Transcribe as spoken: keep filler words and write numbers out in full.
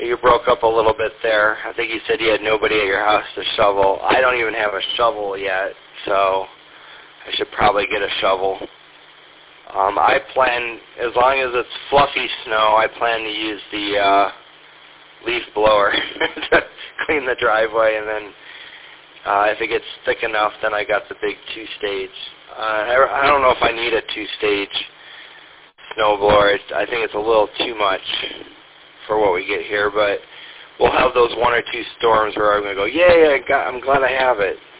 You broke up a little bit there. I think you said you had nobody at your house to shovel. I don't even have a shovel yet, so I should probably get a shovel. Um, I plan, as long as it's fluffy snow, I plan to use the uh, leaf blower to clean the driveway, and then uh, if it gets thick enough, then I got the big two-stage. Uh, I, I don't know if I need a two-stage snow blower. I think it's a little too much for what we get here, but we'll have those one or two storms where I'm going to go, yeah, yeah, I'm glad I have it.